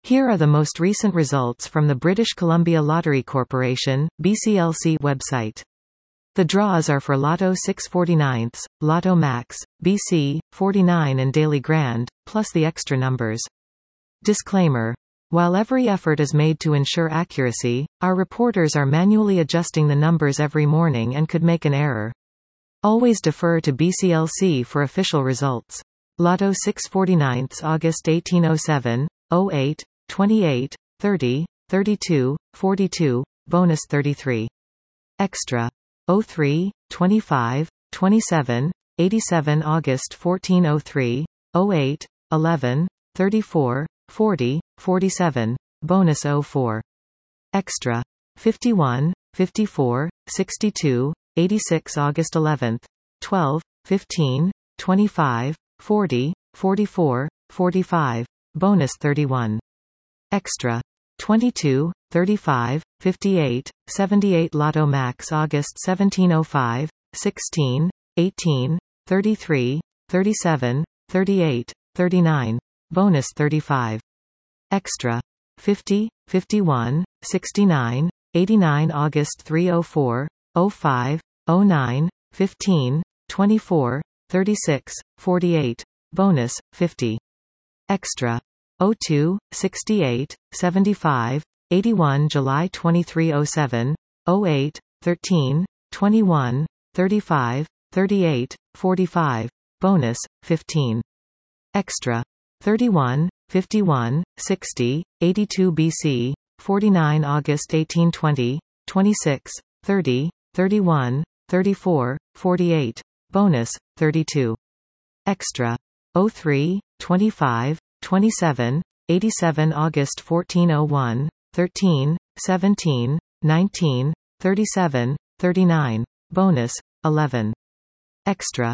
Here are the most recent results from the British Columbia Lottery Corporation, BCLC website. The draws are for Lotto 6/49, Lotto Max, BC, 49 and Daily Grand, plus the extra numbers. Disclaimer. While every effort is made to ensure accuracy, our reporters are manually adjusting the numbers every morning and could make an error. Always defer to BCLC for official results. Lotto 6/49, August 1807, 08, 28, 30, 32, 42, bonus 33. Extra. 03, 25, 27, 87 August 1403, 08, 11, 34, 40, 47, bonus 04. Extra. 51, 54, 62, 86 August 11th, 12, 15, 25, 40, 44, 45, bonus 31. Extra. 22, 35, 58, 78 Lotto Max August 1705, 16, 18, 33, 37, 38, 39, bonus 35. Extra. 50, 51, 69, 89 August 304, 05, 09, 15, 24, 36, 48, bonus 50. Extra. 02, 68, 75, 81 July 2307, 08, 13, 21, 35, 38, 45, bonus 15. Extra. 31, 51, 60, 82 BC, 49 August 1820, 26, 30, 31, 34, 48, bonus 32. Extra. 03, 25, 27, 87 August 1401, 13, 17, 19, 37, 39, bonus 11. Extra.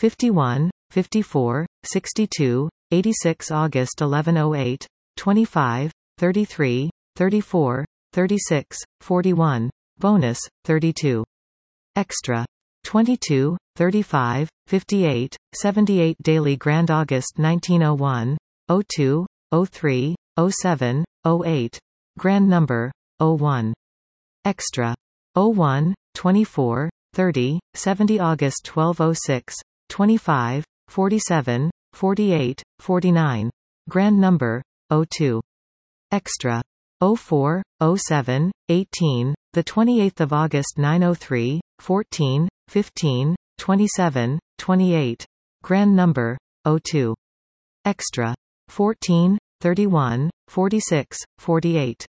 51, 54, 62, 86 August 1108, 25, 33, 34, 36, 41, bonus 32. Extra. 22, 35, 58, 78 Daily Grand August 1901, 02, 03, 07, 08, grand number 01. Extra. 01, 24, 30, 70 August 1206, 25, 47, 48, 49, grand number 02. Extra. 04, 07, 18, the 28th of August 903, 14, 15, 27, 28, grand number 02. Extra. 14, 31, 46, 48.